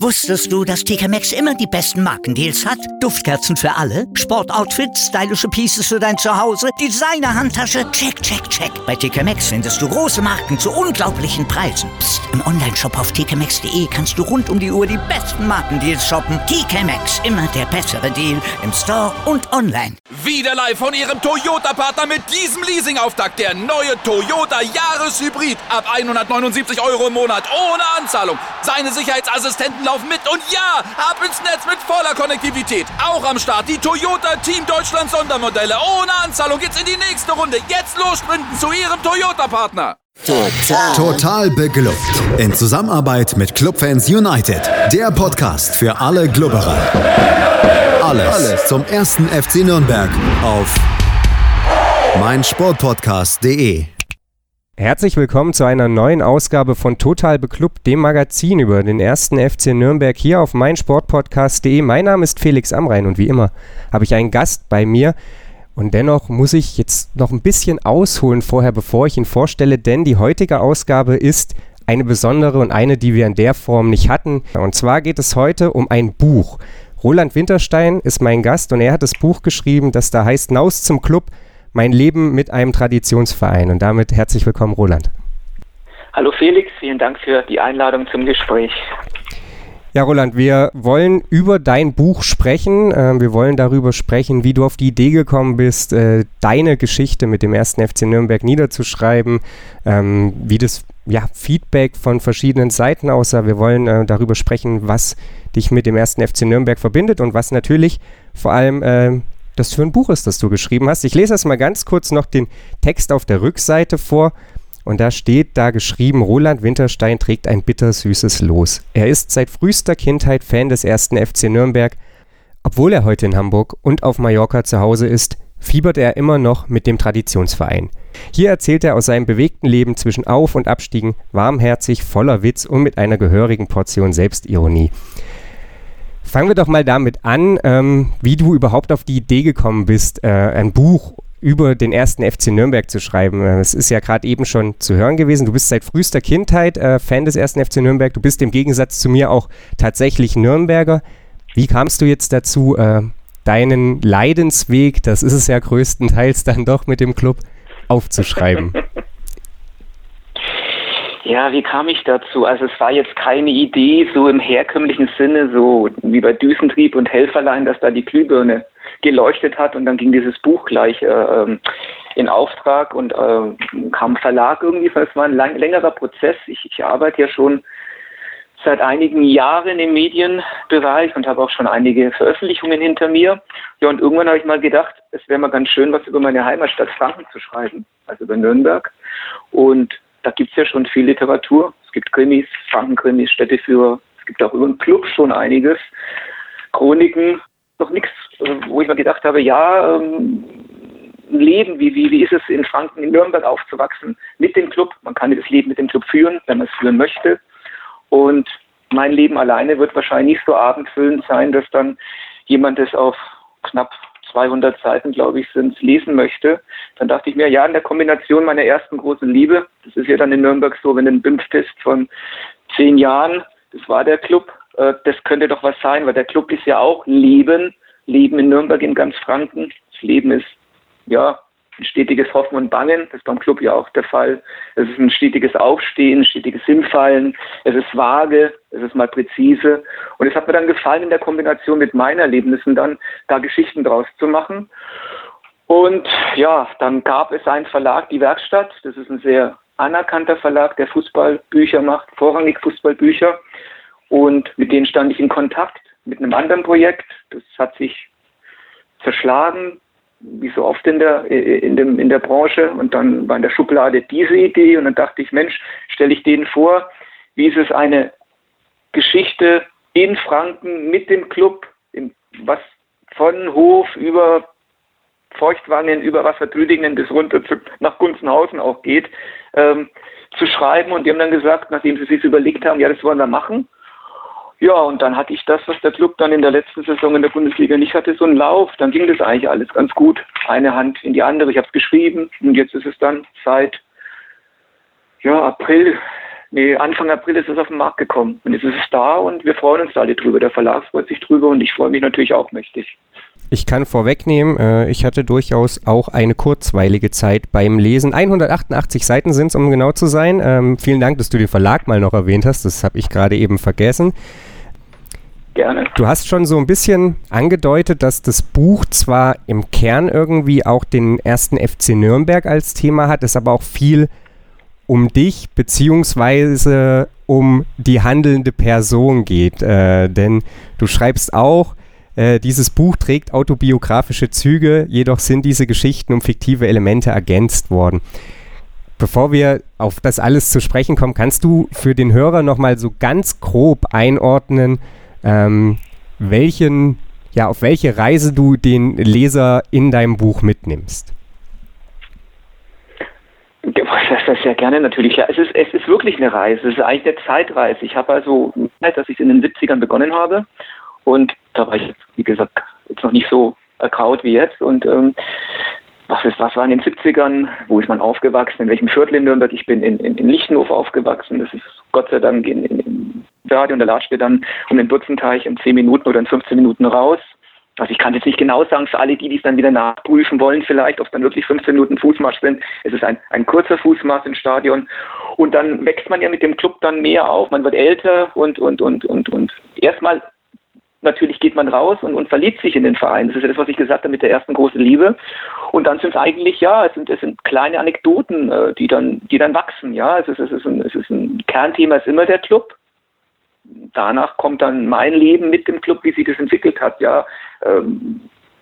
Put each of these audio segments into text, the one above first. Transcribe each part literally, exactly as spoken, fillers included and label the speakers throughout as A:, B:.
A: Wusstest du, dass T K Maxx immer die besten Markendeals hat? Duftkerzen für alle, Sportoutfits, stylische Pieces für dein Zuhause, Designer-Handtasche, check, check, check. Bei T K Maxx findest du große Marken zu unglaublichen Preisen. Psst. Im Onlineshop auf t k maxx punkt d e kannst du rund um die Uhr die besten Markendeals shoppen. T K Maxx, immer der bessere Deal im Store und online.
B: Wieder live von Ihrem Toyota-Partner mit diesem Leasing-Auftakt. Der neue Toyota Jahreshybrid. Ab hundertneunundsiebzig Euro im Monat ohne Anzahlung. Seine Sicherheitsassistenten laufen mit und ja, ab ins Netz mit voller Konnektivität. Auch am Start die Toyota Team Deutschland Sondermodelle. Ohne Anzahlung geht's in die nächste Runde. Jetzt los sprinten zu Ihrem Toyota-Partner.
C: Total. Total beglückt. In Zusammenarbeit mit Clubfans United. Der Podcast für alle Glubberer. Alles, Alles zum ersten F C Nürnberg auf meinsportpodcast punkt de.
D: Herzlich willkommen zu einer neuen Ausgabe von Total Beklubbt, dem Magazin über den ersten F C Nürnberg hier auf meinsportpodcast punkt de. Mein Name ist Felix Amrain und wie immer habe ich einen Gast bei mir. Und dennoch muss ich jetzt noch ein bisschen ausholen vorher, bevor ich ihn vorstelle, denn die heutige Ausgabe ist eine besondere und eine, die wir in der Form nicht hatten. Und zwar geht es heute um ein Buch. Roland Winterstein ist mein Gast und er hat das Buch geschrieben, das da heißt Naus zum Club, mein Leben mit einem Traditionsverein. Und damit herzlich willkommen, Roland.
E: Hallo Felix, vielen Dank für die Einladung zum Gespräch.
D: Ja, Roland, wir wollen über dein Buch sprechen. Äh, wir wollen darüber sprechen, wie du auf die Idee gekommen bist, äh, deine Geschichte mit dem ersten F C Nürnberg niederzuschreiben, ähm, wie das ja, Feedback von verschiedenen Seiten aussah. Wir wollen äh, darüber sprechen, was dich mit dem ersten F C Nürnberg verbindet und was natürlich vor allem äh, das für ein Buch ist, das du geschrieben hast. Ich lese erst mal ganz kurz noch den Text auf der Rückseite vor. Und da steht da geschrieben, Roland Winterstein trägt ein bittersüßes Los. Er ist seit frühester Kindheit Fan des ersten F C Nürnberg. Obwohl er heute in Hamburg und auf Mallorca zu Hause ist, fiebert er immer noch mit dem Traditionsverein. Hier erzählt er aus seinem bewegten Leben zwischen Auf- und Abstiegen, warmherzig, voller Witz und mit einer gehörigen Portion Selbstironie. Fangen wir doch mal damit an, ähm, wie du überhaupt auf die Idee gekommen bist, äh, ein Buch über den ersten F C Nürnberg zu schreiben. Es ist ja gerade eben schon zu hören gewesen. Du bist seit frühester Kindheit äh, Fan des ersten F C Nürnberg. Du bist im Gegensatz zu mir auch tatsächlich Nürnberger. Wie kamst du jetzt dazu, äh, deinen Leidensweg, das ist es ja größtenteils dann doch mit dem Club, aufzuschreiben?
E: Ja, wie kam ich dazu? Also es war jetzt keine Idee so im herkömmlichen Sinne, so wie bei Düsentrieb und Helferlein, dass da die Glühbirne geleuchtet hat und dann ging dieses Buch gleich äh, in Auftrag und äh, kam Verlag irgendwie. Es war ein lang, längerer Prozess. Ich, ich arbeite ja schon seit einigen Jahren im Medienbereich und habe auch schon einige Veröffentlichungen hinter mir. Ja, und irgendwann habe ich mal gedacht, es wäre mal ganz schön, was über meine Heimatstadt Franken zu schreiben, also über Nürnberg. Und da gibt es ja schon viel Literatur. Es gibt Krimis, Franken-Krimis, Städteführer. Es gibt auch über den Club schon einiges. Chroniken, noch nichts, wo ich mal gedacht habe, ja, ähm, Leben, wie, wie, wie ist es in Franken, in Nürnberg aufzuwachsen mit dem Club? Man kann das Leben mit dem Club führen, wenn man es führen möchte. Und mein Leben alleine wird wahrscheinlich nicht so abendfüllend sein, dass dann jemand das auf knapp zweihundert Seiten, glaube ich, sind, lesen möchte. Dann dachte ich mir, ja, in der Kombination meiner ersten großen Liebe, das ist ja dann in Nürnberg so, wenn du einen B I M F-Test von zehn Jahren, das war der Club, äh, das könnte doch was sein, weil der Club ist ja auch Leben, Leben in Nürnberg, in ganz Franken. Das Leben ist, ja, ein stetiges Hoffen und Bangen, das ist beim Club ja auch der Fall. Es ist ein stetiges Aufstehen, ein stetiges Hinfallen, es ist vage, es ist mal präzise. Und es hat mir dann gefallen, in der Kombination mit meinen Erlebnissen dann da Geschichten draus zu machen. Und ja, dann gab es einen Verlag, die Werkstatt. Das ist ein sehr anerkannter Verlag, der Fußballbücher macht, vorrangig Fußballbücher. Und mit denen stand ich in Kontakt mit einem anderen Projekt. Das hat sich zerschlagen, wie so oft in der, in dem, in der Branche. Und dann war in der Schublade diese Idee. Und dann dachte ich, Mensch, stelle ich denen vor, wie ist es eine Geschichte in Franken mit dem Club, in, was von Hof über Feuchtwangen, über Wassertrüdingen bis runter zu, nach Gunzenhausen auch geht, ähm, zu schreiben. Und die haben dann gesagt, nachdem sie sich überlegt haben, ja, das wollen wir machen. Ja, und dann hatte ich das, was der Club dann in der letzten Saison in der Bundesliga nicht hatte, so einen Lauf. Dann ging das eigentlich alles ganz gut. Eine Hand in die andere. Ich habe es geschrieben und jetzt ist es dann seit ja, April nee, Anfang April ist es auf den Markt gekommen. Und jetzt ist es da und wir freuen uns alle drüber. Der Verlag freut sich drüber und ich freue mich natürlich auch mächtig.
D: Ich kann vorwegnehmen, äh, ich hatte durchaus auch eine kurzweilige Zeit beim Lesen. hundertachtundachtzig Seiten sind es, um genau zu sein. Ähm, vielen Dank, dass du den Verlag mal noch erwähnt hast. Das habe ich gerade eben vergessen.
E: Gerne.
D: Du hast schon so ein bisschen angedeutet, dass das Buch zwar im Kern irgendwie auch den ersten F C Nürnberg als Thema hat, es aber auch viel um dich beziehungsweise um die handelnde Person geht. Äh, denn du schreibst auch, äh, dieses Buch trägt autobiografische Züge, jedoch sind diese Geschichten um fiktive Elemente ergänzt worden. Bevor wir auf das alles zu sprechen kommen, kannst du für den Hörer nochmal so ganz grob einordnen, ähm, welchen, ja, auf welche Reise du den Leser in deinem Buch mitnimmst?
E: Das ist ja gerne natürlich. Ja, es ist, es ist wirklich eine Reise. Es ist eigentlich eine Zeitreise. Ich habe also, dass ich in den siebzigern begonnen habe und da war ich, jetzt, wie gesagt, jetzt noch nicht so ergraut wie jetzt und ähm, was, ist, was war in den siebzigern? Wo ist man aufgewachsen? In welchem Viertel in Nürnberg? Ich bin in, in, in Lichtenhof aufgewachsen. Das ist Gott sei Dank in, in, in Radio und da latscht wir dann um den Butzenteich in zehn Minuten oder in fünfzehn Minuten raus. Also ich kann jetzt nicht genau sagen, für alle, die es dann wieder nachprüfen wollen, vielleicht, ob es dann wirklich fünfzehn Minuten Fußmarsch sind. Es ist ein, ein kurzer Fußmarsch im Stadion. Und dann wächst man ja mit dem Club dann mehr auf. Man wird älter und, und, und, und, und erstmal natürlich geht man raus und, und verliebt sich in den Verein. Das ist ja das, was ich gesagt habe mit der ersten großen Liebe. Und dann sind es eigentlich, ja, es sind, es sind kleine Anekdoten, äh, die dann, die dann wachsen. Ja, es ist, es ist ein, es ist ein Kernthema, ist immer der Club. Danach kommt dann mein Leben mit dem Club, wie sich das entwickelt hat. Ja, ähm,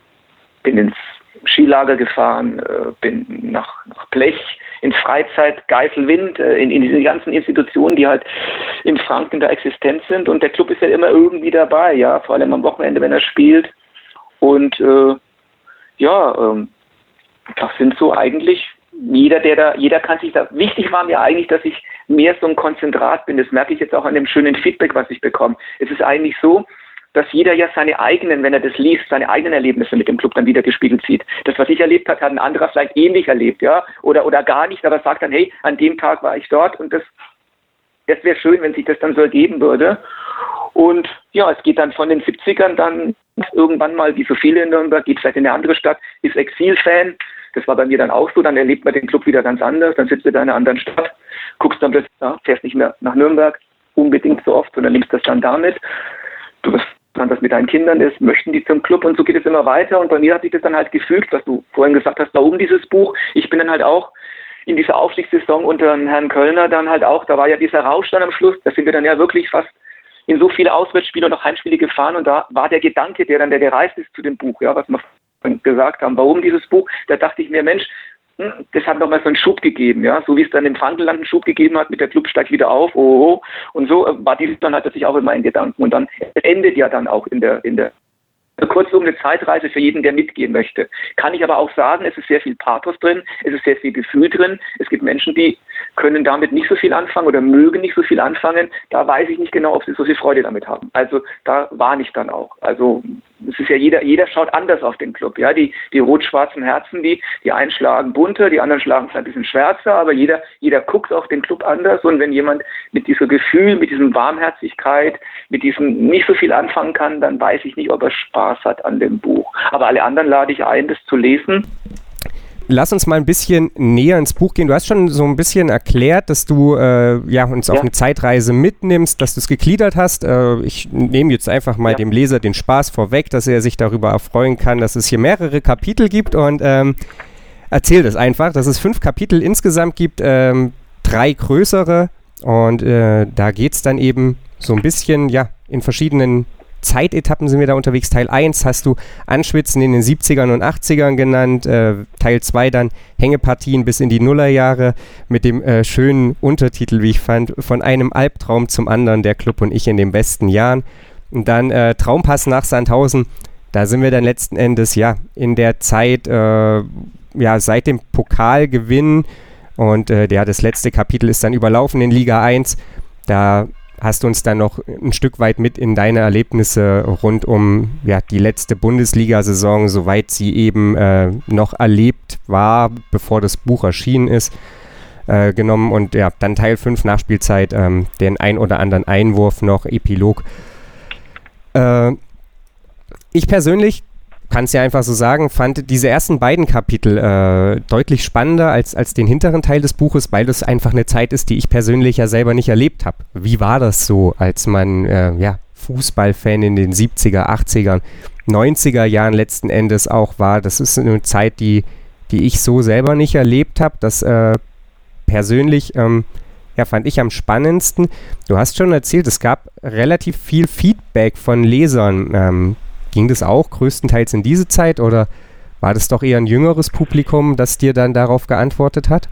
E: bin ins Skilager gefahren, äh, bin nach, nach Blech, ins Freizeit, Geiselwind, äh, in, in diese ganzen Institutionen, die halt in Franken da existent sind. Und der Club ist ja immer irgendwie dabei, ja, vor allem am Wochenende, wenn er spielt. Und äh, ja, ähm, das sind so eigentlich jeder, der da, jeder kann sich da, wichtig war mir eigentlich, dass ich mehr so ein Konzentrat bin. Das merke ich jetzt auch an dem schönen Feedback, was ich bekomme. Es ist eigentlich so, dass jeder ja seine eigenen, wenn er das liest, seine eigenen Erlebnisse mit dem Club dann wieder gespiegelt sieht. Das, was ich erlebt habe, hat ein anderer vielleicht ähnlich erlebt, ja, oder, oder gar nicht, aber sagt dann, hey, an dem Tag war ich dort und das, das wäre schön, wenn sich das dann so ergeben würde. Und ja, es geht dann von den siebzigern dann irgendwann mal, wie so viele in Nürnberg, geht vielleicht in eine andere Stadt, ist Exilfan. Das war bei mir dann auch so, dann erlebt man den Club wieder ganz anders, dann sitzt du da in einer anderen Stadt, guckst dann plötzlich, ja, fährst nicht mehr nach Nürnberg, unbedingt so oft, sondern nimmst das dann damit. Du wirst dann, was mit deinen Kindern ist, möchten die zum Club und so geht es immer weiter und bei mir hat sich das dann halt gefügt, was du vorhin gesagt hast, warum dieses Buch. Ich bin dann halt auch in dieser Aufstiegssaison unter Herrn Kölner dann halt auch, da war ja dieser Rausch dann am Schluss, da sind wir dann ja wirklich fast in so viele Auswärtsspiele und auch Heimspiele gefahren und da war der Gedanke, der dann der gereist ist zu dem Buch, ja, was wir gesagt haben, warum dieses Buch, da dachte ich mir, Mensch, das hat nochmal so einen Schub gegeben, ja, so wie es dann im Frankenland einen Schub gegeben hat, mit der Club steigt wieder auf, oh, oh, und so war dieses dann halt tatsächlich auch in meinen Gedanken und dann endet ja dann auch in der, in der kurzum eine Zeitreise für jeden, der mitgehen möchte. Kann ich aber auch sagen, es ist sehr viel Pathos drin, es ist sehr viel Gefühl drin. Es gibt Menschen, die können damit nicht so viel anfangen oder mögen nicht so viel anfangen. Da weiß ich nicht genau, ob sie so viel Freude damit haben. Also da warne ich dann auch. Also es ist ja jeder, jeder schaut anders auf den Club. Ja, die, die rot-schwarzen Herzen, die, die einen schlagen bunter, die anderen schlagen vielleicht ein bisschen schwärzer, aber jeder, jeder guckt auf den Club anders. Und wenn jemand mit diesem Gefühl, mit diesem Warmherzigkeit, mit diesem nicht so viel anfangen kann, dann weiß ich nicht, ob er Spaß hat an dem Buch. Aber alle anderen lade ich ein, das zu lesen.
D: Lass uns mal ein bisschen näher ins Buch gehen. Du hast schon so ein bisschen erklärt, dass du äh, ja, uns ja. auf eine Zeitreise mitnimmst, dass du es gegliedert hast. Äh, ich nehme jetzt einfach mal ja. dem Leser den Spaß vorweg, dass er sich darüber erfreuen kann, dass es hier mehrere Kapitel gibt und ähm, erzähl das einfach, dass es fünf Kapitel insgesamt gibt, ähm, drei größere und äh, da geht es dann eben so ein bisschen ja in verschiedenen Zeitetappen sind wir da unterwegs. Teil eins hast du Anschwitzen in den siebzigern und achtzigern genannt. Äh, Teil zwei dann Hängepartien bis in die Nullerjahre mit dem äh, schönen Untertitel, wie ich fand, von einem Albtraum zum anderen, der Club und ich in den besten Jahren. Und dann äh, Traumpass nach Sandhausen. Da sind wir dann letzten Endes ja in der Zeit äh, ja seit dem Pokalgewinn und äh, ja, das letzte Kapitel ist dann überlaufen in Liga eins. Da hast du uns dann noch ein Stück weit mit in deine Erlebnisse rund um ja, die letzte Bundesliga-Saison, soweit sie eben äh, noch erlebt war, bevor das Buch erschienen ist. äh, genommen und ja, dann Teil fünf Nachspielzeit, ähm, den ein oder anderen Einwurf noch, Epilog. Äh, ich persönlich kann es ja einfach so sagen, fand diese ersten beiden Kapitel äh, deutlich spannender als, als den hinteren Teil des Buches, weil das einfach eine Zeit ist, die ich persönlich ja selber nicht erlebt habe. Wie war das so, als man äh, ja, Fußballfan in den siebziger, achtziger, neunziger Jahren letzten Endes auch war? Das ist eine Zeit, die, die ich so selber nicht erlebt habe. Das äh, persönlich ähm, ja, fand ich am spannendsten. Du hast schon erzählt, es gab relativ viel Feedback von Lesern. Ähm, Ging das auch größtenteils in diese Zeit oder war das doch eher ein jüngeres Publikum, das dir dann darauf geantwortet hat?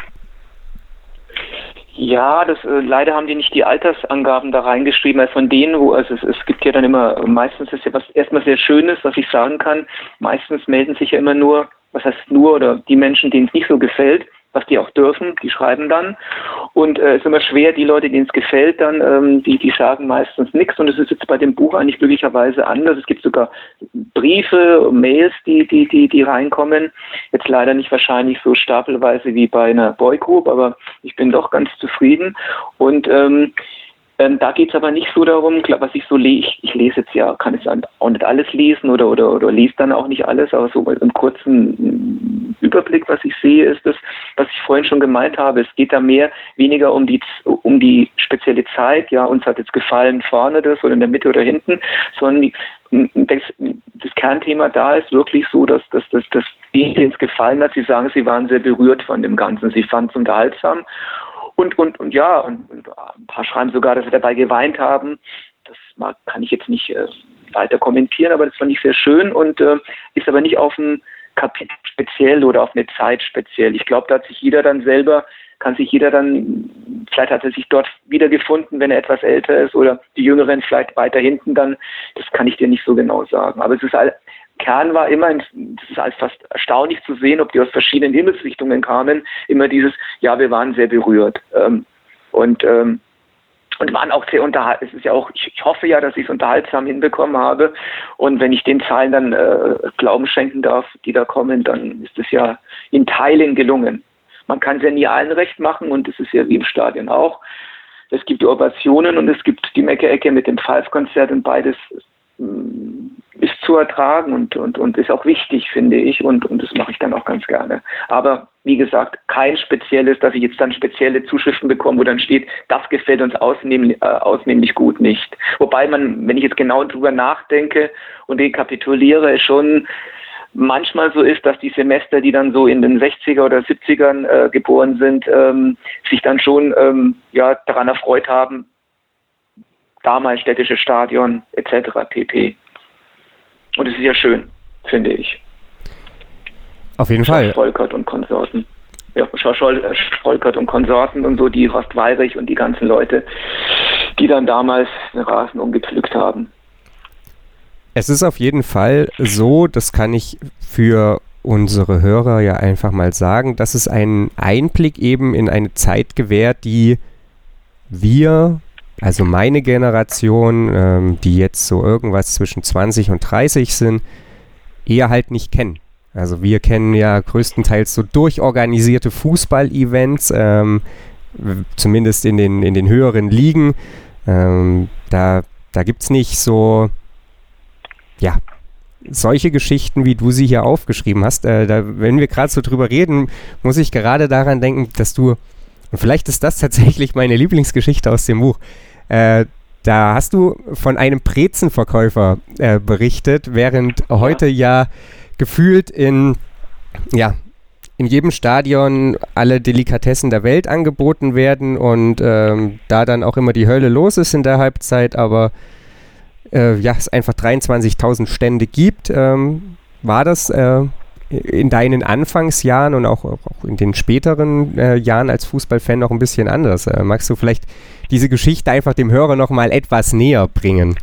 E: Ja, das äh, leider haben die nicht die Altersangaben da reingeschrieben, also von denen, wo, also es, es gibt ja dann immer, meistens ist ja was erstmal sehr Schönes, was ich sagen kann, meistens melden sich ja immer nur, was heißt nur, oder die Menschen, denen es nicht so gefällt, was die auch dürfen, die schreiben dann. Und es äh, ist immer schwer, die Leute, denen es gefällt, dann, ähm, die, die sagen meistens nichts. Und es ist jetzt bei dem Buch eigentlich glücklicherweise anders. Es gibt sogar Briefe, Mails, die, die, die, die reinkommen. Jetzt leider nicht wahrscheinlich so stapelweise wie bei einer Boygroup, aber ich bin doch ganz zufrieden. Und ähm, Ähm, da geht es aber nicht so darum, was ich so lese, ich, ich lese jetzt ja, kann jetzt auch nicht alles lesen oder, oder, oder lese dann auch nicht alles, aber so im kurzen Überblick, was ich sehe, ist das, was ich vorhin schon gemeint habe. Es geht da mehr, weniger um die, um die spezielle Zeit, ja, uns hat jetzt gefallen vorne das oder in der Mitte oder hinten, sondern die, das, das Kernthema da ist wirklich so, dass, dass, dass, dass denen es gefallen hat, sie sagen, sie waren sehr berührt von dem Ganzen, sie fanden es unterhaltsam. Und, und, und ja, und, und ein paar schreiben sogar, dass sie dabei geweint haben. Das mag, kann ich jetzt nicht äh, weiter kommentieren, aber das fand ich sehr schön und äh, ist aber nicht auf ein Kapitel speziell oder auf eine Zeit speziell. Ich glaube, da hat sich jeder dann selber, kann sich jeder dann, vielleicht hat er sich dort wiedergefunden, wenn er etwas älter ist oder die Jüngeren vielleicht weiter hinten dann, das kann ich dir nicht so genau sagen. Aber es ist all, Kern war immer, das ist halt fast erstaunlich zu sehen, ob die aus verschiedenen Himmelsrichtungen kamen, immer dieses, ja, wir waren sehr berührt ähm, und ähm, und waren auch sehr unterhaltsam. Es ist ja auch, ich, ich hoffe ja, dass ich es unterhaltsam hinbekommen habe und wenn ich den Zahlen dann äh, Glauben schenken darf, die da kommen, dann ist es ja in Teilen gelungen. Man kann es ja nie allen recht machen und es ist ja wie im Stadion auch. Es gibt die Ovationen und es gibt die Mecke-Ecke mit dem Pfeifkonzert und beides ist zu ertragen und, und, und ist auch wichtig, finde ich, und, und das mache ich dann auch ganz gerne. Aber wie gesagt, kein spezielles, dass ich jetzt dann spezielle Zuschriften bekomme, wo dann steht, das gefällt uns ausnehmlich, äh, ausnehmlich gut nicht. Wobei man, wenn ich jetzt genau drüber nachdenke und rekapituliere, schon manchmal so ist, dass die Semester, die dann so in den sechziger oder siebzigern äh, geboren sind, ähm, sich dann schon ähm, ja, daran erfreut haben, damals städtische Stadion et cetera pp. Und es ist ja schön, finde ich.
D: Auf jeden Fall.
E: Volkert und Konsorten. Ja, Volkert und Konsorten und so, die Horst Weirich und die ganzen Leute, die dann damals den Rasen umgepflückt haben.
D: Es ist auf jeden Fall so, das kann ich für unsere Hörer ja einfach mal sagen, dass es einen Einblick eben in eine Zeit gewährt, die wir, also meine Generation, ähm, die jetzt so irgendwas zwischen zwanzig und dreißig sind, eher halt nicht kennen. Also wir kennen ja größtenteils so durchorganisierte Fußball-Events, ähm, zumindest in den, in den höheren Ligen. Ähm, da da gibt es nicht so, ja, solche Geschichten, wie du sie hier aufgeschrieben hast. Äh, da, wenn wir gerade so drüber reden, muss ich gerade daran denken, dass du, und vielleicht ist das tatsächlich meine Lieblingsgeschichte aus dem Buch, äh, da hast du von einem Brezenverkäufer äh, berichtet, während ja. heute ja gefühlt in, ja, in jedem Stadion alle Delikatessen der Welt angeboten werden und ähm, da dann auch immer die Hölle los ist in der Halbzeit, aber äh, ja, es einfach dreiundzwanzigtausend Stände gibt. Ähm, war das äh, in deinen Anfangsjahren und auch, auch in den späteren äh, Jahren als Fußballfan noch ein bisschen anders? Äh, magst du vielleicht diese Geschichte einfach dem Hörer noch mal etwas näher bringen?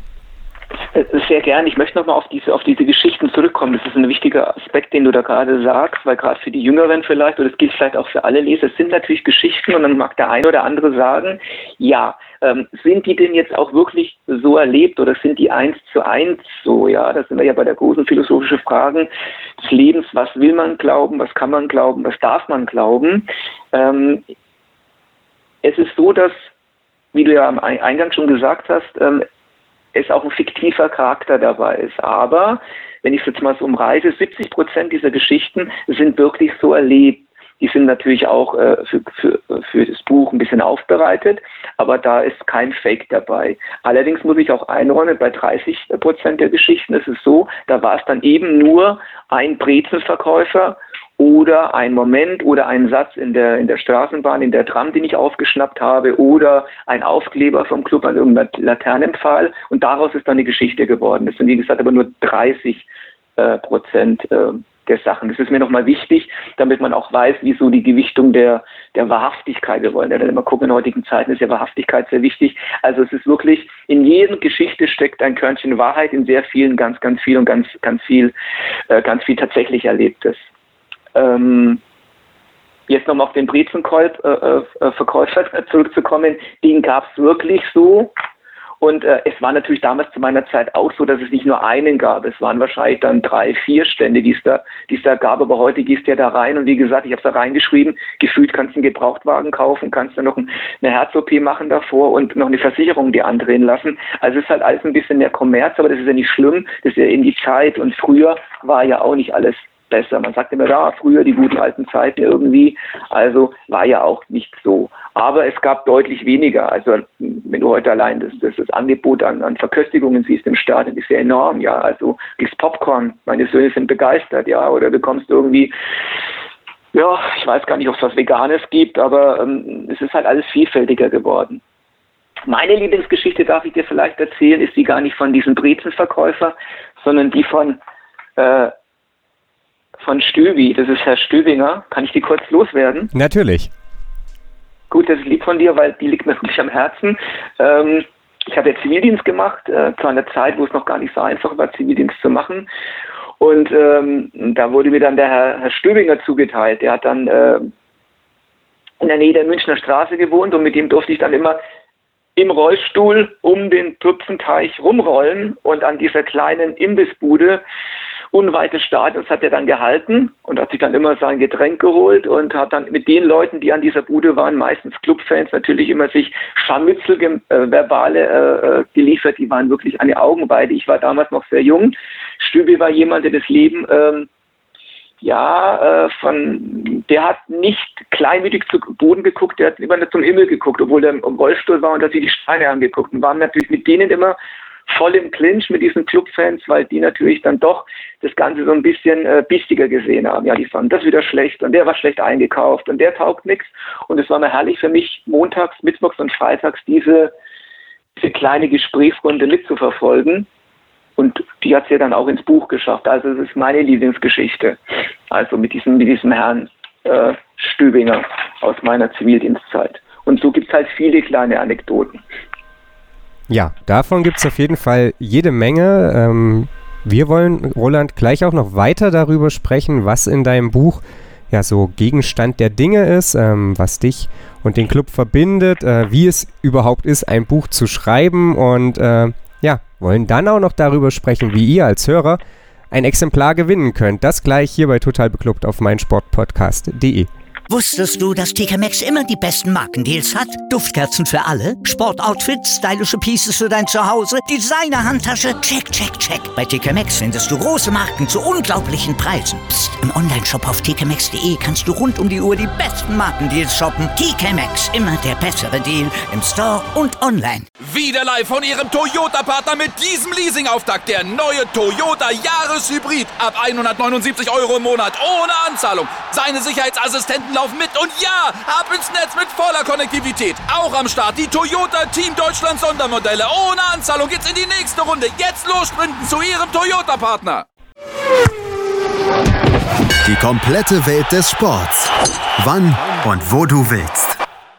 E: Sehr gern. Ich möchte nochmal auf diese, auf diese Geschichten zurückkommen. Das ist ein wichtiger Aspekt, den du da gerade sagst, weil gerade für die Jüngeren vielleicht, oder das gilt vielleicht auch für alle Leser, es sind natürlich Geschichten und dann mag der eine oder andere sagen, ja, ähm, sind die denn jetzt auch wirklich so erlebt oder sind die eins zu eins so? Ja, da sind wir ja bei der großen philosophischen Frage des Lebens. Was will man glauben? Was kann man glauben? Was darf man glauben? Ähm, es ist so, dass, wie du ja am Eingang schon gesagt hast, ähm, es auch ein fiktiver Charakter dabei ist. Aber, wenn ich es jetzt mal so umreiße, siebzig Prozent dieser Geschichten sind wirklich so erlebt. Die sind natürlich auch äh, für, für, für das Buch ein bisschen aufbereitet, aber da ist kein Fake dabei. Allerdings muss ich auch einräumen, bei dreißig Prozent der Geschichten ist es so, da war es dann eben nur ein Brezelverkäufer oder ein Moment oder ein Satz in der, in der Straßenbahn, in der Tram, den ich aufgeschnappt habe, oder ein Aufkleber vom Club an irgendeiner Laternenpfahl, und daraus ist dann eine Geschichte geworden. Das sind, wie gesagt, aber nur dreißig Prozent äh, der Sachen. Das ist mir nochmal wichtig, damit man auch weiß, wieso die Gewichtung der, der Wahrhaftigkeit, wir wollen ja dann immer gucken, in heutigen Zeiten ist ja Wahrhaftigkeit sehr wichtig. Also es ist wirklich, in jeder Geschichte steckt ein Körnchen Wahrheit, in sehr vielen ganz, ganz viel und ganz, ganz viel, äh, ganz viel tatsächlich Erlebtes. Ähm, jetzt nochmal auf den Brezenverkäufer äh, zurückzukommen, den gab es wirklich so. Und äh, es war natürlich damals zu meiner Zeit auch so, dass es nicht nur einen gab. Es waren wahrscheinlich dann drei, vier Stände, die es da, die es da gab. Aber heute gehst du ja da rein. Und wie gesagt, ich habe es da reingeschrieben, gefühlt kannst du einen Gebrauchtwagen kaufen, kannst du noch ein, eine Herz-O P machen davor und noch eine Versicherung dir andrehen lassen. Also es ist halt alles ein bisschen mehr Kommerz, aber das ist ja nicht schlimm. Das ist ja eben die Zeit. Und früher war ja auch nicht alles besser. Man sagt immer, da, früher die guten alten Zeiten irgendwie. Also war ja auch nicht so. Aber es gab deutlich weniger. Also wenn du heute allein das, das, das Angebot an, an Verköstigungen siehst im Stadion, ist ja enorm. Ja, also kriegst Popcorn, meine Söhne sind begeistert, ja, oder bekommst irgendwie, ja, ich weiß gar nicht, ob es was Veganes gibt, aber ähm, es ist halt alles vielfältiger geworden. Meine Lieblingsgeschichte, darf ich dir vielleicht erzählen, ist die gar nicht von diesem Brezenverkäufer, sondern die von äh, von Stübi. Das ist Herr Stübinger. Kann ich die kurz loswerden?
D: Natürlich.
E: Gut, das ist lieb von dir, weil die liegt mir wirklich am Herzen. Ähm, ich habe ja Zivildienst gemacht, äh, zu einer Zeit, wo es noch gar nicht so einfach war, Zivildienst zu machen. Und ähm, da wurde mir dann der Herr, Herr Stübinger zugeteilt. Der hat dann äh, in der Nähe der Münchner Straße gewohnt und mit dem durfte ich dann immer im Rollstuhl um den Tüpfenteich rumrollen, und an dieser kleinen Imbissbude unweit des Stadions hat er dann gehalten und hat sich dann immer sein Getränk geholt und hat dann mit den Leuten, die an dieser Bude waren, meistens Clubfans, natürlich immer sich Scharmützel, äh, verbale äh, geliefert. Die waren wirklich eine Augenweide. Ich war damals noch sehr jung. Stübi war jemand, der das Leben, ähm, ja, äh, von, der hat nicht kleinmütig zu Boden geguckt, der hat immer nur zum Himmel geguckt, obwohl er im Rollstuhl war, und hat sich die Steine angeguckt, und waren natürlich mit denen immer voll im Clinch mit diesen Clubfans, weil die natürlich dann doch das Ganze so ein bisschen äh, bistiger gesehen haben. Ja, die fanden das wieder schlecht und der war schlecht eingekauft und der taugt nichts. Und es war mir herrlich für mich, montags, mittwochs und freitags diese, diese kleine Gesprächsrunde mitzuverfolgen. Und die hat es ja dann auch ins Buch geschafft. Also es ist meine Lieblingsgeschichte. Also mit diesem, mit diesem Herrn äh, Stübinger aus meiner Zivildienstzeit. Und so gibt es halt viele kleine Anekdoten.
D: Ja, davon gibt es auf jeden Fall jede Menge. Ähm, wir wollen, Roland, gleich auch noch weiter darüber sprechen, was in deinem Buch ja so Gegenstand der Dinge ist, ähm, was dich und den Club verbindet, äh, wie es überhaupt ist, ein Buch zu schreiben, und äh, ja, wollen dann auch noch darüber sprechen, wie ihr als Hörer ein Exemplar gewinnen könnt. Das gleich hier bei Total Beklubbt auf meinsportpodcast punkt de.
A: Wusstest du, dass T K Maxx immer die besten Markendeals hat? Duftkerzen für alle, Sportoutfits, stylische Pieces für dein Zuhause, Designer-Handtasche, check, check, check. Bei T K Maxx findest du große Marken zu unglaublichen Preisen. Psst. Im Onlineshop auf t k maxx punkt de kannst du rund um die Uhr die besten Markendeals shoppen. T K Maxx, immer der bessere Deal im Store und online.
B: Wieder live von ihrem Toyota-Partner mit diesem Leasing-Auftakt. Der neue Toyota Jahreshybrid. Ab hundertneunundsiebzig Euro im Monat ohne Anzahlung. Seine Sicherheitsassistenten laufen mit, und ja, ab ins Netz mit voller Konnektivität. Auch am Start die Toyota Team Deutschland Sondermodelle. Ohne Anzahlung geht's in die nächste Runde. Jetzt los sprinten zu ihrem Toyota-Partner.
C: Die komplette Welt des Sports. Wann und wo du willst.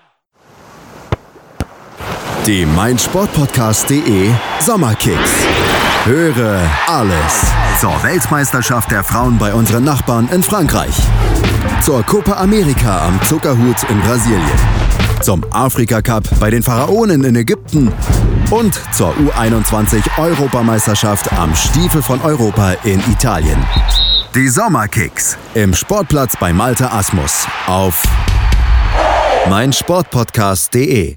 C: Die meinsportpodcast punkt de Sommerkicks. Höre alles zur Weltmeisterschaft der Frauen bei unseren Nachbarn in Frankreich. Zur Copa America am Zuckerhut in Brasilien. zum Afrika-Cup bei den Pharaonen in Ägypten und zur U einundzwanzig-Europameisterschaft am Stiefel von Europa in Italien. Die Sommerkicks im Sportplatz bei Malte Asmus auf meinsportpodcast punkt de.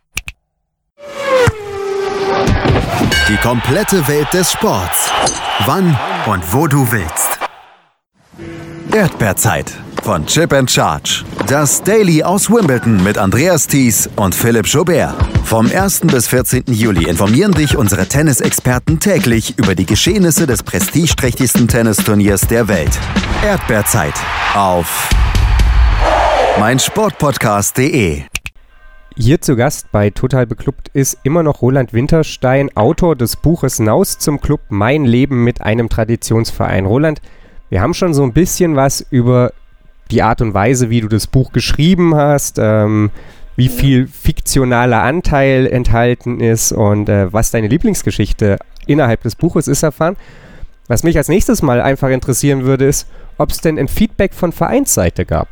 C: Die komplette Welt des Sports. Wann und wo du willst. Erdbeerzeit von Chip and Charge. Das Daily aus Wimbledon mit Andreas Thies und Philipp Joubert. Vom ersten bis vierzehnten Juli informieren dich unsere Tennisexperten täglich über die Geschehnisse des prestigeträchtigsten Tennisturniers der Welt. Erdbeerzeit auf meinsportpodcast punkt de.
D: Hier zu Gast bei Total Beklubbt ist immer noch Roland Winterstein, Autor des Buches Naus zum Club, mein Leben mit einem Traditionsverein. Roland, wir haben schon so ein bisschen was über die Art und Weise, wie du das Buch geschrieben hast, ähm, wie viel fiktionaler Anteil enthalten ist und äh, was deine Lieblingsgeschichte innerhalb des Buches ist, erfahren. Was mich als nächstes mal einfach interessieren würde, ist, ob es denn ein Feedback von Vereinsseite gab.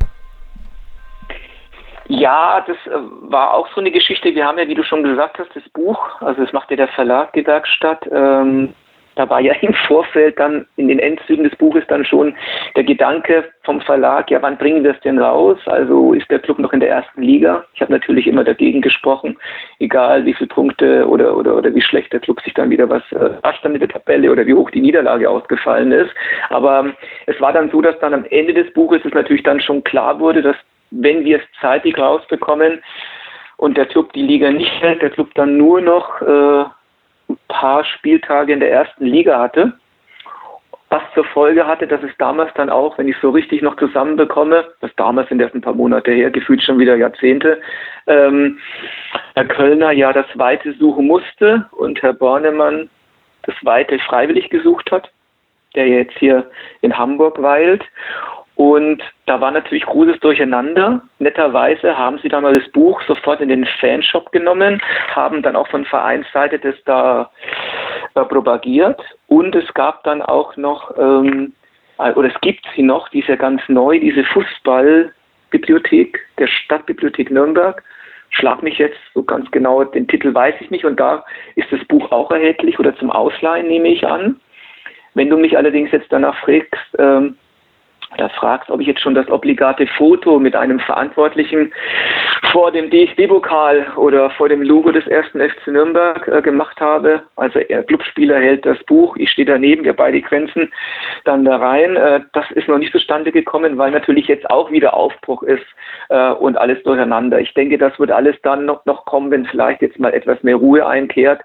E: Ja, das äh, war auch so eine Geschichte. Wir haben ja, wie du schon gesagt hast, das Buch, also das macht ja der Verlag, die Werkstatt. Ähm, da war ja im Vorfeld dann in den Endzügen des Buches dann schon der Gedanke vom Verlag, ja, wann bringen wir es denn raus? Also ist der Club noch in der ersten Liga? Ich habe natürlich immer dagegen gesprochen, egal wie viele Punkte oder oder oder wie schlecht der Club sich dann wieder was äh, rascht mit der Tabelle oder wie hoch die Niederlage ausgefallen ist. Aber ähm, es war dann so, dass dann am Ende des Buches es natürlich dann schon klar wurde, dass wenn wir es zeitig rausbekommen und der Club die Liga nicht hält, der Club dann nur noch äh, ein paar Spieltage in der ersten Liga hatte, was zur Folge hatte, dass es damals dann auch, wenn ich so richtig noch zusammenbekomme, das damals sind erst ein paar Monate her, gefühlt schon wieder Jahrzehnte, ähm, Herr Kölner ja das Weite suchen musste und Herr Bornemann das Weite freiwillig gesucht hat, der jetzt hier in Hamburg weilt. Und da war natürlich großes Durcheinander. Netterweise haben sie dann mal das Buch sofort in den Fanshop genommen, haben dann auch von Vereinsseite das da äh, propagiert. Und es gab dann auch noch, ähm, oder es gibt sie noch, die ist ja ganz neu, diese Fußballbibliothek der Stadtbibliothek Nürnberg. Schlag mich jetzt so ganz genau, den Titel weiß ich nicht. Und da ist das Buch auch erhältlich oder zum Ausleihen, nehme ich an. Wenn du mich allerdings jetzt danach fragst, ähm, Da fragst, ob ich jetzt schon das obligate Foto mit einem Verantwortlichen vor dem D F B-Pokal oder vor dem Logo des ersten F C Nürnberg äh, gemacht habe. Also der Clubspieler hält das Buch, ich stehe daneben, wir beide grenzen dann da rein. Äh, das ist noch nicht zustande gekommen, weil natürlich jetzt auch wieder Aufbruch ist äh, und alles durcheinander. Ich denke, das wird alles dann noch, noch kommen, wenn vielleicht jetzt mal etwas mehr Ruhe einkehrt.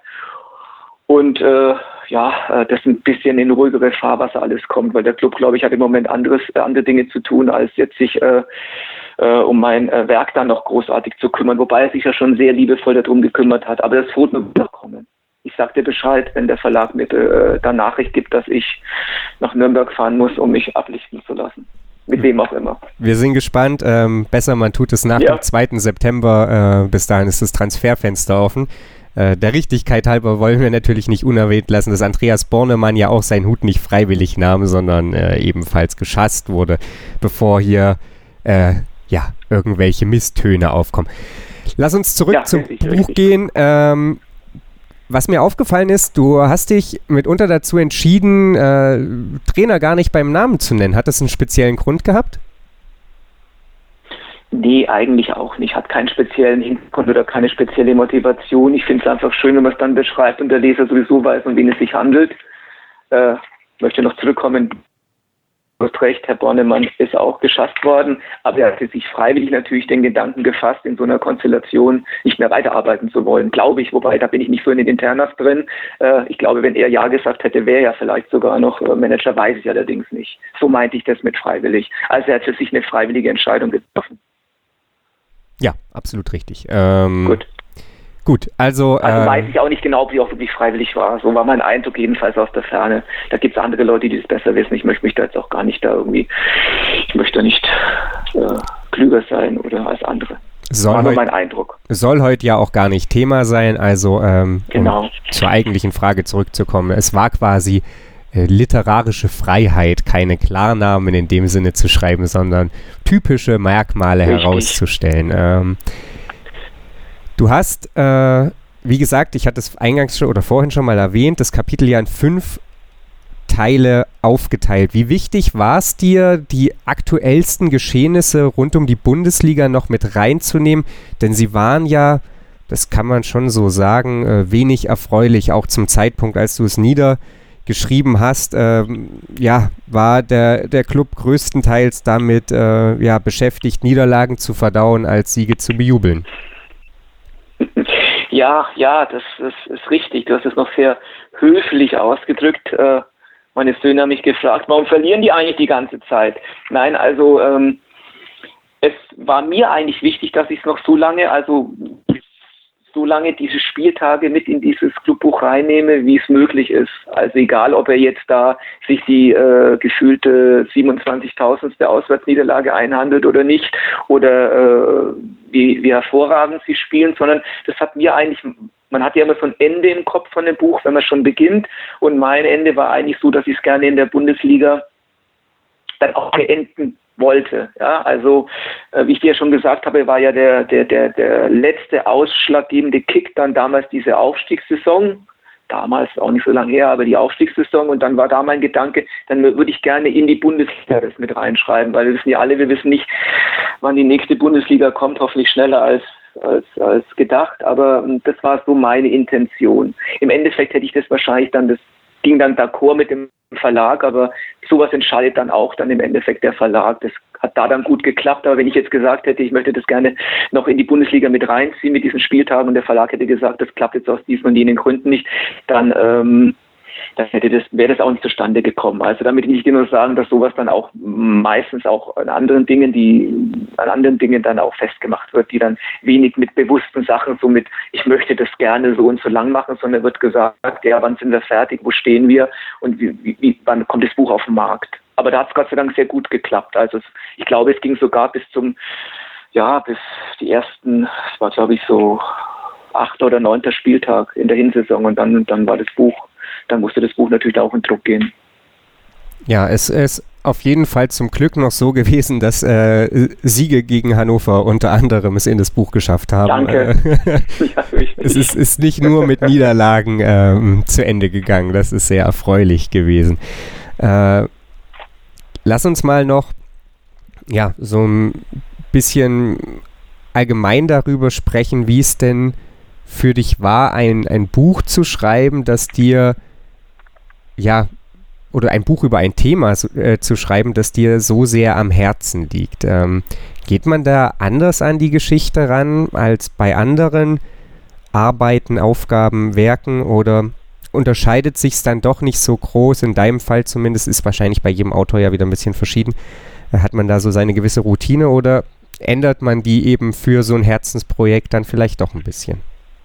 E: Und äh, ja, dass ein bisschen in ruhigere Fahrwasser alles kommt, weil der Club, glaube ich, hat im Moment anderes, äh, andere Dinge zu tun, als jetzt sich äh, äh, um mein äh, Werk dann noch großartig zu kümmern, wobei er sich ja schon sehr liebevoll darum gekümmert hat. Aber das Foto wird noch kommen. Ich sag dir Bescheid, wenn der Verlag mir äh, da Nachricht gibt, dass ich nach Nürnberg fahren muss, um mich ablichten zu lassen. Mit wem auch immer.
D: Wir sind gespannt. Ähm, besser, man tut es nach ja. dem zweiten September. Äh, bis dahin ist das Transferfenster offen. Der Richtigkeit halber wollen wir natürlich nicht unerwähnt lassen, dass Andreas Bornemann ja auch seinen Hut nicht freiwillig nahm, sondern äh, ebenfalls geschasst wurde, bevor hier äh, ja, irgendwelche Misstöne aufkommen. Lass uns zurück ja, zum richtig, Buch richtig. gehen. Ähm, was mir aufgefallen ist, du hast dich mitunter dazu entschieden, äh, Trainer gar nicht beim Namen zu nennen. Hat das einen speziellen Grund gehabt?
E: Nee, eigentlich auch nicht. Hat keinen speziellen Hintergrund oder keine spezielle Motivation. Ich finde es einfach schön, wenn man es dann beschreibt und der Leser sowieso weiß, um wen es sich handelt. Äh, möchte noch zurückkommen. Du hast recht, Herr Bornemann ist auch geschasst worden, aber er hatte sich freiwillig natürlich den Gedanken gefasst, in so einer Konstellation nicht mehr weiterarbeiten zu wollen, glaube ich. Wobei, da bin ich nicht so in den Internas drin. Äh, ich glaube, wenn er Ja gesagt hätte, wäre er vielleicht sogar noch äh, Manager, weiß ich allerdings nicht. So meinte ich das mit freiwillig. Also er hat für sich eine freiwillige Entscheidung getroffen.
D: Ja, absolut richtig. Ähm,
E: Gut.
D: Gut, also...
E: Also
D: äh,
E: weiß ich auch nicht genau, ob sie auch wirklich freiwillig war. So war mein Eindruck jedenfalls aus der Ferne. Da gibt es andere Leute, die das besser wissen. Ich möchte mich da jetzt auch gar nicht da irgendwie... Ich möchte da nicht äh, klüger sein oder als andere.
D: Soll
E: war nur
D: heut,
E: mein Eindruck.
D: Soll heute ja auch gar nicht Thema sein. Also ähm,
E: genau.
D: um zur eigentlichen Frage zurückzukommen. Es war quasi... literarische Freiheit, keine Klarnamen in dem Sinne zu schreiben, sondern typische Merkmale Richtig. herauszustellen. Ähm, Du hast, äh, wie gesagt, ich hatte es eingangs schon oder vorhin schon mal erwähnt, das Kapitel ja in fünf Teile aufgeteilt. Wie wichtig war es dir, die aktuellsten Geschehnisse rund um die Bundesliga noch mit reinzunehmen? Denn sie waren ja, das kann man schon so sagen, äh, wenig erfreulich, auch zum Zeitpunkt, als du es niedergeschrieben hast. Ähm, ja, war der, der Club größtenteils damit äh, ja, beschäftigt, Niederlagen zu verdauen, als Siege zu bejubeln.
E: Ja, ja, das, das ist richtig. Du hast es noch sehr höflich ausgedrückt. Äh, meine Söhne haben mich gefragt, warum verlieren die eigentlich die ganze Zeit? Nein, also ähm, es war mir eigentlich wichtig, dass ich es noch so lange, also so lange diese Spieltage mit in dieses Clubbuch reinnehme, wie es möglich ist. Also egal, ob er jetzt da sich die äh, gefühlte siebenundzwanzigtausendste Auswärtsniederlage einhandelt oder nicht, oder äh, wie, wie hervorragend sie spielen, sondern das hat mir eigentlich, man hat ja immer so ein Ende im Kopf von dem Buch, wenn man schon beginnt, und mein Ende war eigentlich so, dass ich es gerne in der Bundesliga dann auch beenden wollte. Ja, also äh, wie ich dir ja schon gesagt habe, war ja der, der, der, der letzte ausschlaggebende Kick dann damals diese Aufstiegssaison. Damals, auch nicht so lange her, aber die Aufstiegssaison. Und dann war da mein Gedanke, dann würde ich gerne in die Bundesliga das mit reinschreiben, weil wir wissen ja alle, wir wissen nicht, wann die nächste Bundesliga kommt, hoffentlich schneller als als, als gedacht, aber das war so meine Intention. Im Endeffekt hätte ich das wahrscheinlich dann, das ging dann d'accord mit dem Verlag, aber sowas entscheidet dann auch dann im Endeffekt der Verlag. Das hat da dann gut geklappt, aber wenn ich jetzt gesagt hätte, ich möchte das gerne noch in die Bundesliga mit reinziehen mit diesen Spieltagen und der Verlag hätte gesagt, das klappt jetzt aus diesen und jenen Gründen nicht, dann ähm, dann hätte das, wäre das auch nicht zustande gekommen. Also damit will ich dir nur sagen, dass sowas dann auch meistens auch an anderen Dingen, die an anderen Dingen dann auch festgemacht wird, die dann wenig mit bewussten Sachen, so mit, ich möchte das gerne so und so lang machen, sondern wird gesagt, ja, wann sind wir fertig, wo stehen wir und wie, wie, wann kommt das Buch auf den Markt. Aber da hat es Gott sei Dank sehr gut geklappt. Also ich glaube, es ging sogar bis zum, ja, bis die ersten, es war glaube ich so achter oder neunter Spieltag in der Hinsaison und dann, dann war das Buch dann musste das Buch natürlich auch in Druck gehen.
D: Ja, es ist auf jeden Fall zum Glück noch so gewesen, dass äh, Siege gegen Hannover unter anderem es in das Buch geschafft haben.
E: Danke.
D: Ja, es ist, ist nicht nur mit Niederlagen ähm, zu Ende gegangen, das ist sehr erfreulich gewesen. Äh, lass uns mal noch ja, so ein bisschen allgemein darüber sprechen, wie es denn für dich war, ein, ein Buch zu schreiben, das dir ja, oder ein Buch über ein Thema äh, zu schreiben, das dir so sehr am Herzen liegt. Ähm, geht man da anders an die Geschichte ran als bei anderen Arbeiten, Aufgaben, Werken oder unterscheidet sich es dann doch nicht so groß? In deinem Fall zumindest, ist wahrscheinlich bei jedem Autor ja wieder ein bisschen verschieden. Hat man da so seine gewisse Routine oder ändert man die eben für so ein Herzensprojekt dann vielleicht doch ein bisschen?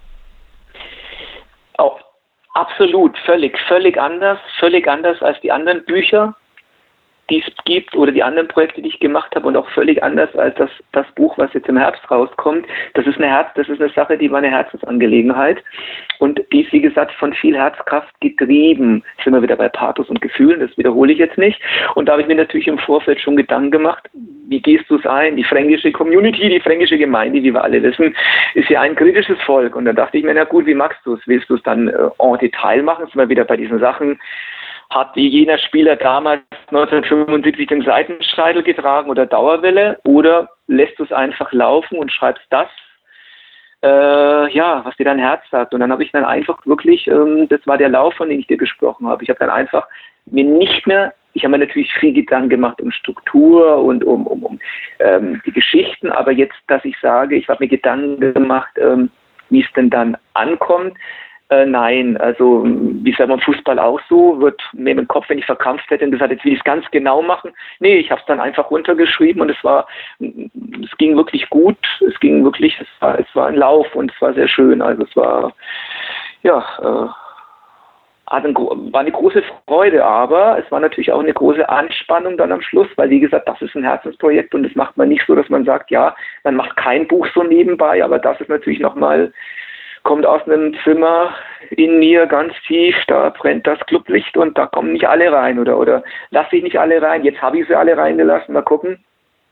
E: Auch absolut, völlig, völlig anders, völlig anders als die anderen Bücher, die es gibt oder die anderen Projekte, die ich gemacht habe und auch völlig anders als das, das Buch, was jetzt im Herbst rauskommt. Das ist eine Herz, das ist eine Sache, die war eine Herzensangelegenheit und die ist, wie gesagt, von viel Herzkraft getrieben. Jetzt sind wir wieder bei Pathos und Gefühlen, das wiederhole ich jetzt nicht. Und da habe ich mir natürlich im Vorfeld schon Gedanken gemacht, wie gehst du es ein? Die fränkische Community, die fränkische Gemeinde, wie wir alle wissen, ist ja ein kritisches Volk. Und da dachte ich mir, na gut, wie magst du es? Willst du es dann äh, en Detail machen? Sind wir wieder bei diesen Sachen, hat jener Spieler damals neunzehnhundertfünfundsiebzig den Seitenscheitel getragen oder Dauerwelle, oder lässt du es einfach laufen und schreibst das, äh, ja, was dir dein Herz sagt. Und dann habe ich dann einfach wirklich, ähm, das war der Lauf, von dem ich dir gesprochen habe. Ich habe dann einfach mir nicht mehr, ich habe mir natürlich viel Gedanken gemacht um Struktur und um, um, um ähm, die Geschichten, aber jetzt, dass ich sage, ich habe mir Gedanken gemacht, ähm, wie es denn dann ankommt. Äh, nein, also wie es ja beim Fußball auch so, wird mir im Kopf, wenn ich verkrampft hätte und gesagt, jetzt will ich es ganz genau machen. Nee, ich habe es dann einfach runtergeschrieben und es war, es ging wirklich gut, es ging wirklich, es war, es war ein Lauf und es war sehr schön. Also es war, ja, äh, hat ein, war eine große Freude, aber es war natürlich auch eine große Anspannung dann am Schluss, weil wie gesagt, das ist ein Herzensprojekt und das macht man nicht so, dass man sagt, ja, man macht kein Buch so nebenbei, aber das ist natürlich nochmal, kommt aus einem Zimmer in mir ganz tief, da brennt das Clublicht und da kommen nicht alle rein oder oder lasse ich nicht alle rein. Jetzt habe ich sie alle reingelassen, mal gucken.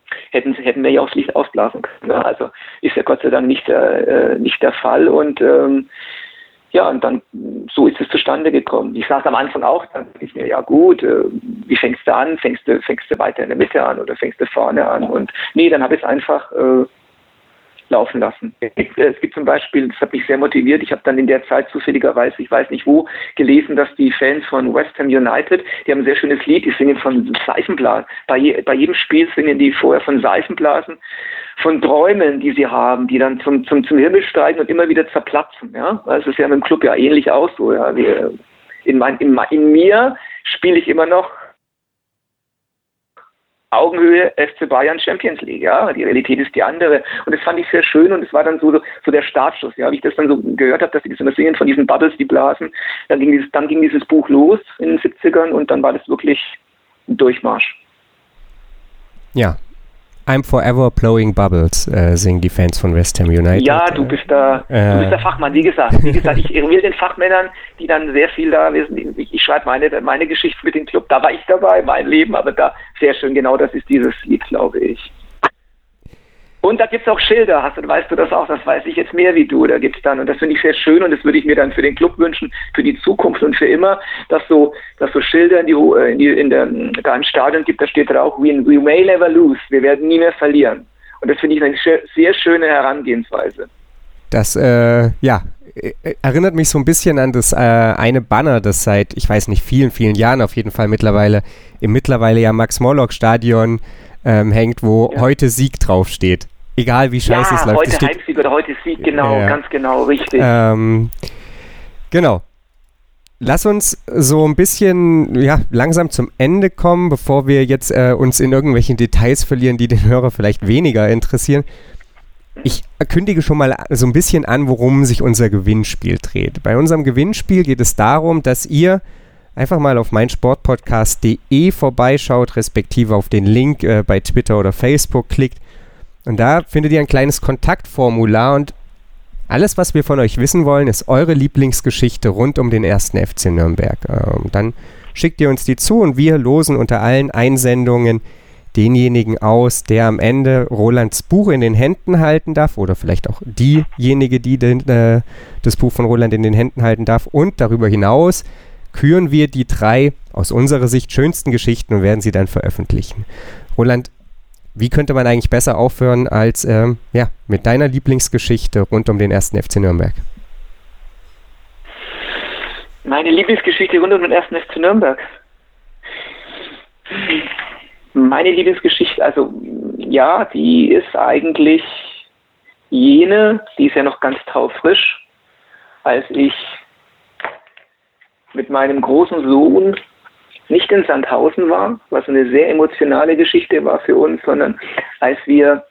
E: hätten, hätten wir ja auch das Licht ausblasen können. Ja, also ist ja Gott sei Dank nicht, äh, nicht der Fall und ähm, ja, und dann, so ist es zustande gekommen. Ich saß am Anfang auch, dann dachte ich mir, ja gut, äh, wie fängst du an? Fängst du, fängst du weiter in der Mitte an oder fängst du vorne an? Und nee, dann habe ich es einfach äh, laufen lassen. Es gibt, es gibt zum Beispiel, das hat mich sehr motiviert, ich habe dann in der Zeit zufälligerweise, ich weiß nicht wo, gelesen, dass die Fans von West Ham United, die haben ein sehr schönes Lied, die singen von Seifenblasen. Bei, je, bei jedem Spiel singen die vorher von Seifenblasen, von Träumen, die sie haben, die dann zum, zum, zum Himmel steigen und immer wieder zerplatzen. Ja? Also es ist ja mit dem Club ja ähnlich auch so. Ja? Wir, in, mein, in, in mir spiele ich immer noch Augenhöhe F C Bayern Champions League, ja, die Realität ist die andere und das fand ich sehr schön und es war dann so so der Startschuss, ja, wie ich das dann so gehört habe, dass sie das immer singen von diesen Bubbles, die blasen, dann ging dieses, dann ging dieses Buch los in den siebzigern und dann war das wirklich ein Durchmarsch.
D: Ja, I'm forever blowing bubbles, äh, singen die Fans von West Ham United.
E: Ja, du bist da, äh, du bist der Fachmann, wie gesagt. Wie gesagt, ich will den Fachmännern, die dann sehr viel da wissen, ich, ich schreibe meine, meine Geschichte mit dem Club, da war ich dabei, mein Leben, aber da, sehr schön, genau das ist dieses Lied, glaube ich. Und da gibt es auch Schilder, hast du, weißt du das auch, das weiß ich jetzt mehr wie du, da gibt es dann, und das finde ich sehr schön und das würde ich mir dann für den Club wünschen, für die Zukunft und für immer, dass so, dass so Schilder in die, in die, in der, da im Stadion gibt, da steht da auch, we, we may never lose, wir werden nie mehr verlieren. Und das finde ich eine sehr schöne Herangehensweise.
D: Das, äh, ja, erinnert mich so ein bisschen an das äh, eine Banner, das seit, ich weiß nicht, vielen, vielen Jahren auf jeden Fall mittlerweile, im mittlerweile ja Max-Morlock-Stadion Ähm, hängt, wo ja. heute Sieg draufsteht. Egal wie scheiße
E: ja,
D: es läuft.
E: Heute
D: steht,
E: Heimsieg oder heute Sieg, genau,
D: ja.
E: ganz genau, richtig.
D: Ähm, genau. Lass uns so ein bisschen ja, langsam zum Ende kommen, bevor wir jetzt äh, uns in irgendwelchen Details verlieren, die den Hörer vielleicht weniger interessieren. Ich kündige schon mal so ein bisschen an, worum sich unser Gewinnspiel dreht. Bei unserem Gewinnspiel geht es darum, dass ihr einfach mal auf meinsportpodcast punkt de vorbeischaut, respektive auf den Link äh, bei Twitter oder Facebook klickt. Und da findet ihr ein kleines Kontaktformular und alles, was wir von euch wissen wollen, ist eure Lieblingsgeschichte rund um den ersten F C Nürnberg. Ähm, dann schickt ihr uns die zu und wir losen unter allen Einsendungen denjenigen aus, der am Ende Rolands Buch in den Händen halten darf oder vielleicht auch diejenige, die den, äh, das Buch von Roland in den Händen halten darf. Und darüber hinaus küren wir die drei aus unserer Sicht schönsten Geschichten und werden sie dann veröffentlichen. Roland, wie könnte man eigentlich besser aufhören als ähm, ja, mit deiner Lieblingsgeschichte rund um den ersten F C Nürnberg?
E: Meine Lieblingsgeschichte rund um den ersten F C Nürnberg? Meine Lieblingsgeschichte, also ja, die ist eigentlich jene, die ist ja noch ganz taufrisch, als ich mit meinem großen Sohn nicht in Sandhausen war, was eine sehr emotionale Geschichte war für uns, sondern als wir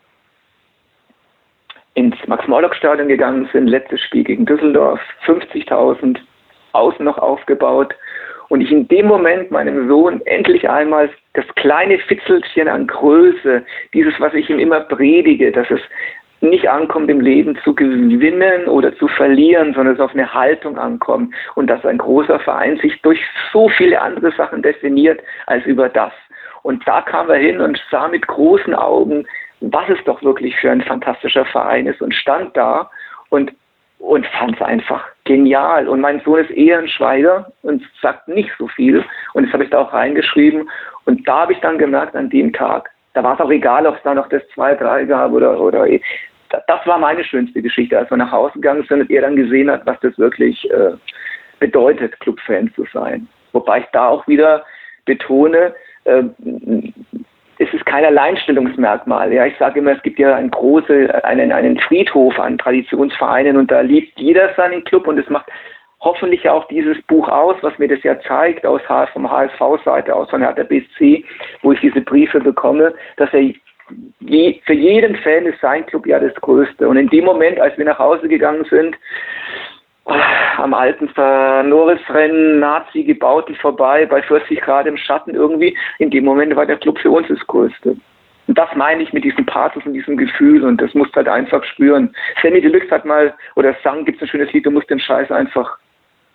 E: ins Max-Morlock-Stadion gegangen sind, letztes Spiel gegen Düsseldorf, fünfzigtausend, außen noch aufgebaut und ich in dem Moment meinem Sohn endlich einmal das kleine Fitzelchen an Größe, dieses, was ich ihm immer predige, dass es nicht ankommt, im Leben zu gewinnen oder zu verlieren, sondern es auf eine Haltung ankommt und dass ein großer Verein sich durch so viele andere Sachen definiert als über das. Und da kam er hin und sah mit großen Augen, was es doch wirklich für ein fantastischer Verein ist und stand da und, und fand es einfach genial. Und mein Sohn ist eher ein Schweiger und sagt nicht so viel und das habe ich da auch reingeschrieben und da habe ich dann gemerkt, an dem Tag, da war es auch egal, ob es da noch das zwei drei gab oder, oder das war meine schönste Geschichte, als wir nach Hause gegangen sind und er dann gesehen hat, was das wirklich äh, bedeutet, Clubfan zu sein. Wobei ich da auch wieder betone, äh, es ist kein Alleinstellungsmerkmal. Ja, ich sage immer, es gibt ja einen großen, einen, einen Friedhof an Traditionsvereinen und da liebt jeder seinen Club und es macht hoffentlich auch dieses Buch aus, was mir das ja zeigt, aus vom H S V-Seite, aus von Hertha B S C, wo ich diese Briefe bekomme, dass er wie, für jeden Fan ist sein Club ja das Größte. Und in dem Moment, als wir nach Hause gegangen sind, am alten Norrisrennen, Nazi gebauten vorbei, bei vierzig Grad im Schatten irgendwie, in dem Moment war der Club für uns das Größte. Und das meine ich mit diesem Pathos und diesem Gefühl und das musst du halt einfach spüren. Sammy Deluxe hat mal, oder sang, gibt es ein schönes Lied, du musst den Scheiß einfach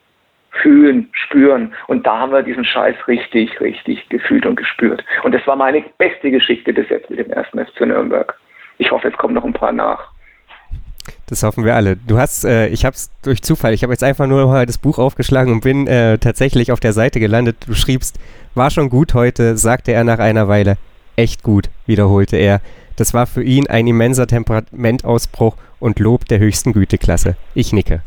E: fühlen, spüren. Und da haben wir diesen Scheiß richtig, richtig gefühlt und gespürt. Und das war meine beste Geschichte bis jetzt mit dem ersten F C Nürnberg. Ich hoffe, es kommen noch ein paar nach.
D: Das hoffen wir alle. Du hast, äh, ich habe es durch Zufall, ich habe jetzt einfach nur mal das Buch aufgeschlagen und bin äh, tatsächlich auf der Seite gelandet. Du schriebst, war schon gut heute, sagte er nach einer Weile. Echt gut, wiederholte er. Das war für ihn ein immenser Temperamentausbruch und Lob der höchsten Güteklasse. Ich nicke.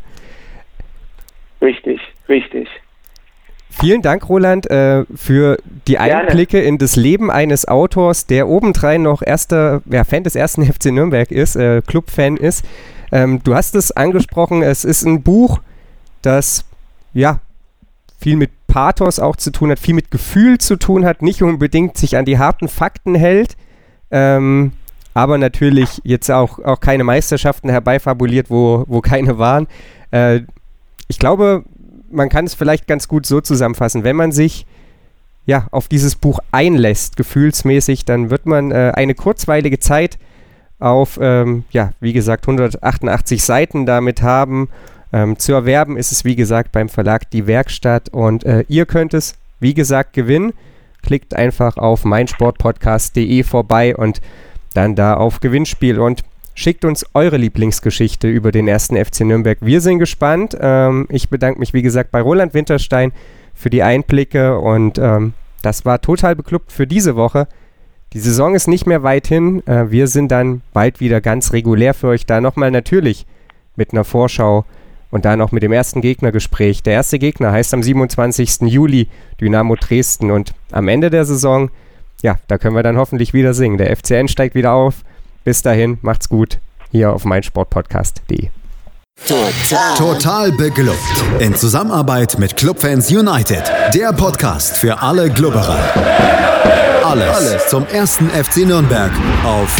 E: Richtig, richtig.
D: Vielen Dank, Roland, äh, für die Einblicke Gerne. in das Leben eines Autors, der obendrein noch erster, ja, Fan des ersten F C Nürnberg ist, äh, Clubfan ist. Ähm, du hast es angesprochen, es ist ein Buch, das ja viel mit Pathos auch zu tun hat, viel mit Gefühl zu tun hat, nicht unbedingt sich an die harten Fakten hält, ähm, aber natürlich jetzt auch, auch keine Meisterschaften herbeifabuliert, wo, wo keine waren. Äh, ich glaube, man kann es vielleicht ganz gut so zusammenfassen, wenn man sich ja auf dieses Buch einlässt, gefühlsmäßig, dann wird man äh, eine kurzweilige Zeit auf, ähm, ja, wie gesagt, hundertachtundachtzig Seiten damit haben. Ähm, zu erwerben ist es, wie gesagt, beim Verlag Die Werkstatt und äh, ihr könnt es, wie gesagt, gewinnen. Klickt einfach auf meinsportpodcast punkt de vorbei und dann da auf Gewinnspiel und schickt uns eure Lieblingsgeschichte über den ersten F C Nürnberg. Wir sind gespannt. Ähm, ich bedanke mich, wie gesagt, bei Roland Winterstein für die Einblicke und ähm, das war total beklubbt für diese Woche. Die Saison ist nicht mehr weit hin. Äh, wir sind dann bald wieder ganz regulär für euch da. Nochmal natürlich mit einer Vorschau und dann auch mit dem ersten Gegnergespräch. Der erste Gegner heißt am siebenundzwanzigsten Juli Dynamo Dresden und am Ende der Saison, ja, da können wir dann hoffentlich wieder singen. Der F C N steigt wieder auf. Bis dahin, macht's gut, hier auf meinsportpodcast punkt de.
C: Total. Total beglückt. In Zusammenarbeit mit Clubfans United. Der Podcast für alle Glubberer. Alles, Alles zum ersten F C Nürnberg auf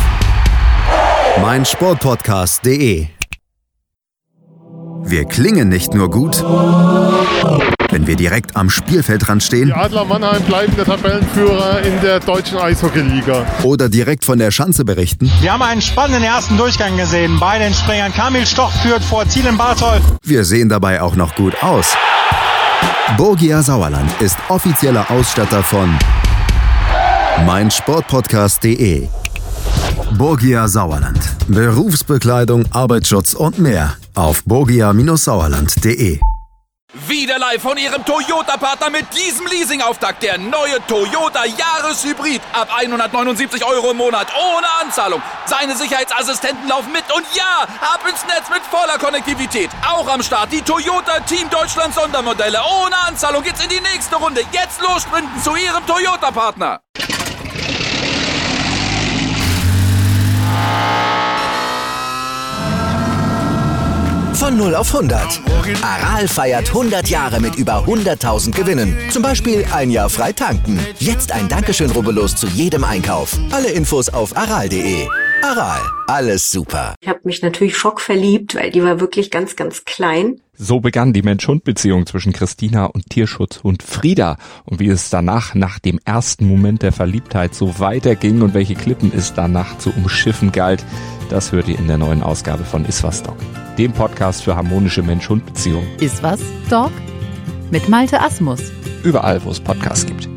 C: meinsportpodcast punkt de. Wir klingen nicht nur gut, wenn wir direkt am Spielfeldrand stehen.
F: Die Adler Mannheim bleiben der Tabellenführer in der deutschen Eishockeyliga.
C: Oder direkt von der Schanze berichten.
G: Wir haben einen spannenden ersten Durchgang gesehen. Bei den Springern Kamil Stoch führt vor Zielen Bartol.
C: Wir sehen dabei auch noch gut aus. Borgia Sauerland ist offizieller Ausstatter von meinsportpodcast punkt de. Borgia Sauerland. Berufsbekleidung, Arbeitsschutz und mehr auf borgia Sauerland punkt de.
B: Wieder live von Ihrem Toyota-Partner mit diesem Leasing-Auftakt. Der neue Toyota Jahreshybrid. Ab hundertneunundsiebzig Euro im Monat. Ohne Anzahlung. Seine Sicherheitsassistenten laufen mit. Und ja, ab ins Netz mit voller Konnektivität. Auch am Start die Toyota Team Deutschland Sondermodelle. Ohne Anzahlung geht's in die nächste Runde. Jetzt los sprinten zu Ihrem Toyota-Partner.
H: Von null auf hundert. Aral feiert hundert Jahre mit über hunderttausend Gewinnen. Zum Beispiel ein Jahr frei tanken. Jetzt ein Dankeschön, rubbellos zu jedem Einkauf. Alle Infos auf aral punkt de. Aral, alles super.
I: Ich habe mich natürlich schockverliebt, weil die war wirklich ganz, ganz klein.
J: So begann die Mensch-Hund-Beziehung zwischen Christina und Tierschutzhund Frieda. Und wie es danach, nach dem ersten Moment der Verliebtheit, so weiterging und welche Klippen es danach zu umschiffen galt, das hört ihr in der neuen Ausgabe von Iswas Dog, dem Podcast für harmonische Mensch-Hund-Beziehungen.
K: Iswas Dog mit Malte Asmus.
J: Überall, wo es Podcasts gibt.